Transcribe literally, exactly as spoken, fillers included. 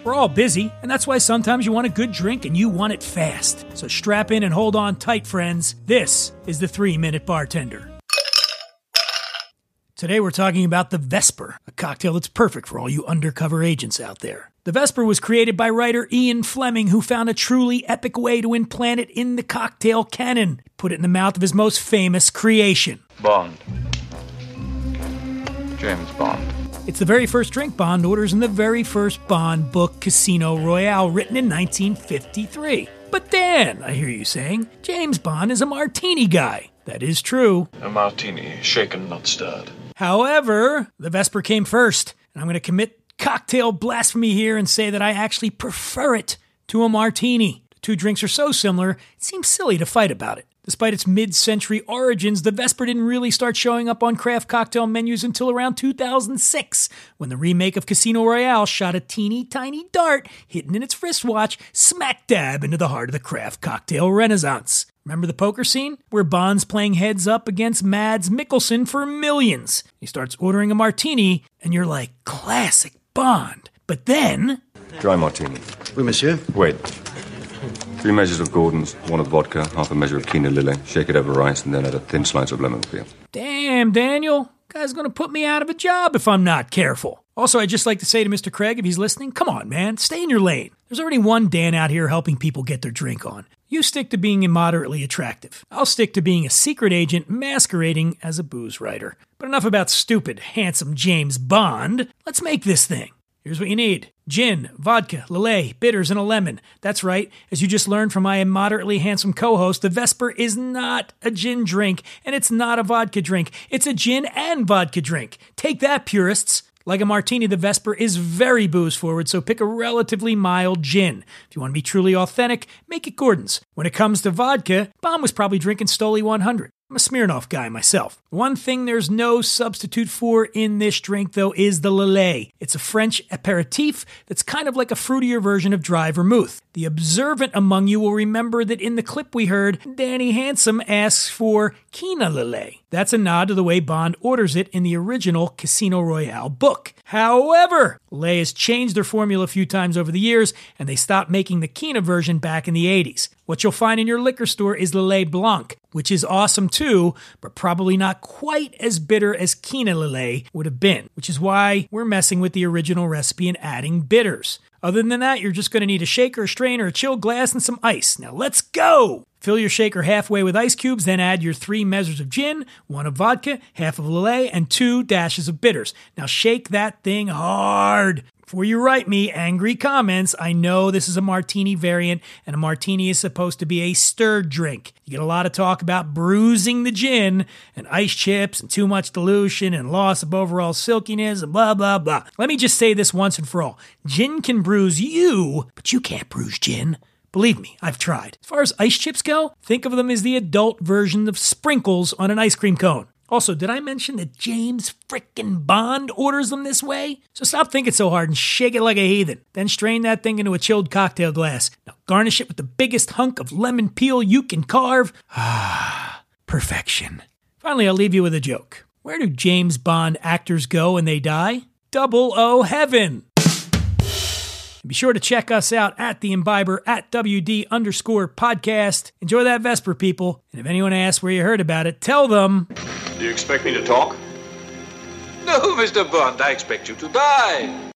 We're all busy, and that's why sometimes you want a good drink and you want it fast. So strap in and hold on tight, friends. This is the three-Minute Bartender. Today we're talking about the Vesper, a cocktail that's perfect for all you undercover agents out there. The Vesper was created by writer Ian Fleming, who found a truly epic way to implant it in the cocktail canon. Put it in the mouth of his most famous creation. Bond. James Bond. It's the very first drink Bond orders in the very first Bond book, Casino Royale, written in nineteen fifty-three. But Dan, I hear you saying, James Bond is a martini guy. That is true. A martini, shaken, not stirred. However, the Vesper came first, and I'm going to commit cocktail blasphemy here and say that I actually prefer it to a martini. The two drinks are so similar, it seems silly to fight about it. Despite its mid-century origins, the Vesper didn't really start showing up on craft cocktail menus until around two thousand six, when the remake of Casino Royale shot a teeny tiny dart hidden in its wristwatch smack dab into the heart of the craft cocktail renaissance. Remember the poker scene? Where Bond's playing heads up against Mads Mikkelsen for millions. He starts ordering a martini, and you're like, classic Bond. But then... Dry martini. Oui, monsieur. Wait. Three measures of Gordon's, one of vodka, half a measure of Kina Lily, shake it over ice, and then add a thin slice of lemon peel. Damn, Daniel. Guy's gonna put me out of a job if I'm not careful. Also, I'd just like to say to Mister Craig, if he's listening, come on, man, stay in your lane. There's already one Dan out here helping people get their drink on. You stick to being immoderately attractive. I'll stick to being a secret agent masquerading as a booze writer. But enough about stupid, handsome James Bond. Let's make this thing. Here's what you need. Gin, vodka, Lillet, bitters, and a lemon. That's right, as you just learned from my immoderately handsome co-host, the Vesper is not a gin drink, and it's not a vodka drink. It's a gin and vodka drink. Take that, purists. Like a martini, the Vesper is very booze-forward, so pick a relatively mild gin. If you want to be truly authentic, make it Gordon's. When it comes to vodka, Bond was probably drinking Stoli one hundred. I'm a Smirnoff guy myself. One thing there's no substitute for in this drink, though, is the Lillet. It's a French aperitif that's kind of like a fruitier version of dry vermouth. The observant among you will remember that in the clip we heard, Danny Handsome asks for Kina Lillet. That's a nod to the way Bond orders it in the original Casino Royale book. However, Lillet has changed their formula a few times over the years, and they stopped making the Kina version back in the eighties. What you'll find in your liquor store is Lillet Blanc, which is awesome too, but probably not quite as bitter as Kina Lillet would have been, which is why we're messing with the original recipe and adding bitters. Other than that, you're just going to need a shaker, a strainer, a chilled glass, and some ice. Now let's go! Fill your shaker halfway with ice cubes, then add your three measures of gin, one of vodka, half of Lillet, and two dashes of bitters. Now shake that thing hard. Before you write me angry comments, I know this is a martini variant, and a martini is supposed to be a stirred drink. You get a lot of talk about bruising the gin, and ice chips, and too much dilution, and loss of overall silkiness, and blah, blah, blah. Let me just say this once and for all. Gin can bruise you, but you can't bruise gin. Believe me, I've tried. As far as ice chips go, think of them as the adult version of sprinkles on an ice cream cone. Also, did I mention that James frickin' Bond orders them this way? So stop thinking so hard and shake it like a heathen. Then strain that thing into a chilled cocktail glass. Now garnish it with the biggest hunk of lemon peel you can carve. Ah, perfection. Finally, I'll leave you with a joke. Where do James Bond actors go when they die? Double O heaven. Be sure to check us out at The Imbiber, at W D underscore podcast. Enjoy that Vesper, people. And if anyone asks where you heard about it, tell them... Do you expect me to talk? No, Mister Bond, I expect you to die.